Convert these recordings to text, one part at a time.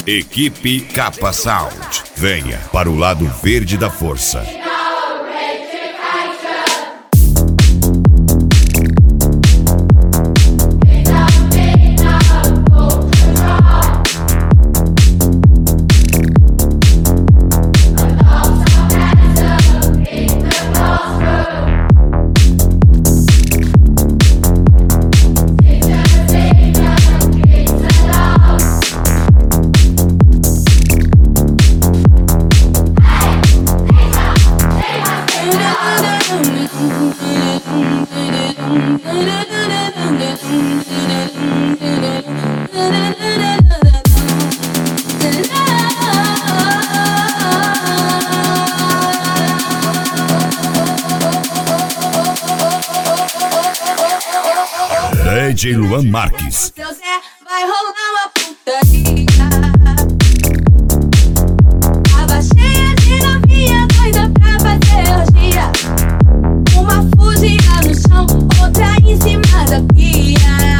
Equipe Capa Sound. Venha para o lado verde da força. DJ Luan Marques. Seu Zé, vai rolar uma putaria. Tava cheia de novinha doida pra fazer orgia. Uma fugia no chão, outra em cima da pia.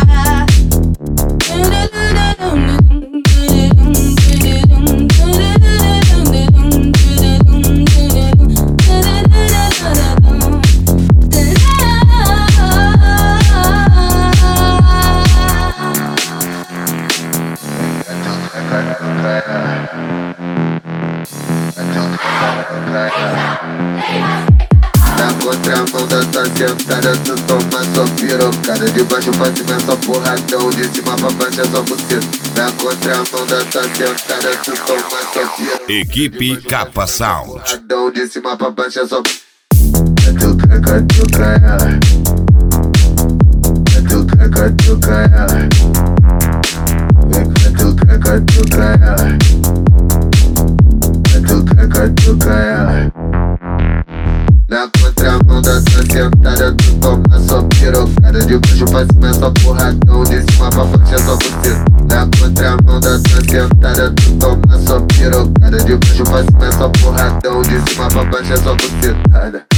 Na contramão da tua sentada, tu toma só pirocada. De baixo pra cima é só porradão, de cima pra baixo é só buceta. Na contramão da tua sentada, tu toma só pirocada. Equipe Capa Sound. Porradão, de cima pra baixo é só catuca, ela. Catuca, ela. Catuca, ela. Catuca, ela. Na contramão da tua sentada, tu toma só pirocada. De baixo pra cima é só porradão, de cima pra baixo é só buceta. Na contramão da tua sentada, tu toma só pirocada. De baixo pra cima é só porradão, de cima pra baixo é só bucetada.